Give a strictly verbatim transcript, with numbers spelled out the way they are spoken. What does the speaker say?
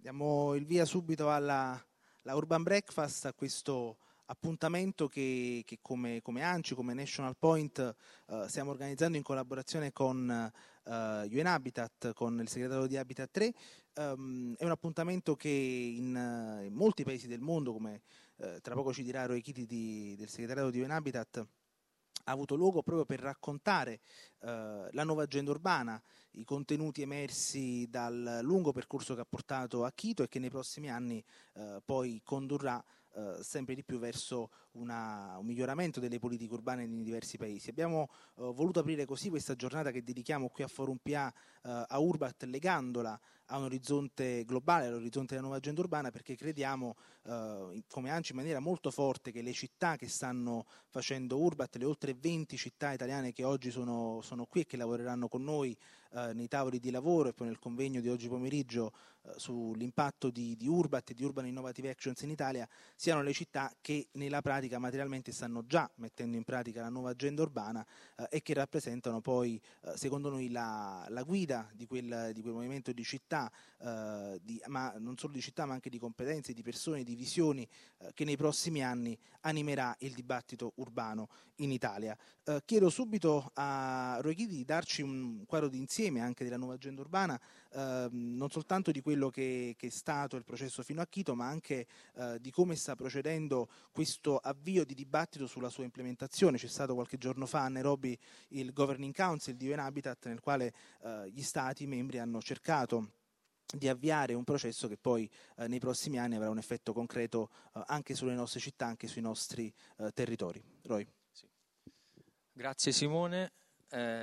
Diamo il via subito alla, alla Urban Breakfast, a questo appuntamento che, che come, come ANCI, come National Point eh, stiamo organizzando in collaborazione con eh, U N Habitat, con il segretario di Habitat tre. Um, è un appuntamento che in, in molti paesi del mondo, come eh, tra poco ci dirà Roy Chiti di, del segretario di U N Habitat, ha avuto luogo proprio per raccontare eh, la nuova agenda urbana, i contenuti emersi dal lungo percorso che ha portato a Quito e che nei prossimi anni eh, poi condurrà eh, sempre di più verso una, un miglioramento delle politiche urbane in diversi paesi. Abbiamo eh, voluto aprire così questa giornata che dedichiamo qui a Forum P A eh, a Urbat, legandola a un orizzonte globale, all'orizzonte della nuova agenda urbana, perché crediamo eh, come ANCI in maniera molto forte che le città che stanno facendo Urbat, le oltre venti città italiane che oggi sono, sono qui e che lavoreranno con noi eh, nei tavoli di lavoro e poi nel convegno di oggi pomeriggio eh, sull'impatto di, di Urbat e di Urban Innovative Actions in Italia, siano le città che nella pratica materialmente stanno già mettendo in pratica la nuova agenda urbana eh, e che rappresentano poi eh, secondo noi la, la guida di quel, di quel movimento di città, eh, di, ma non solo di città ma anche di competenze, di persone, di visioni eh, che nei prossimi anni animerà il dibattito urbano in Italia. Eh, chiedo subito a Roy Chiti di darci un quadro d'insieme anche della nuova agenda urbana, eh, non soltanto di quello che, che è stato il processo fino a Quito, ma anche eh, di come sta procedendo questo avvio di dibattito sulla sua implementazione. C'è stato qualche giorno fa a Nairobi il Governing Council di U N Habitat, nel quale eh, gli Stati membri hanno cercato di avviare un processo che poi eh, nei prossimi anni avrà un effetto concreto eh, anche sulle nostre città, anche sui nostri eh, territori. Roy. Sì. Grazie Simone. Eh...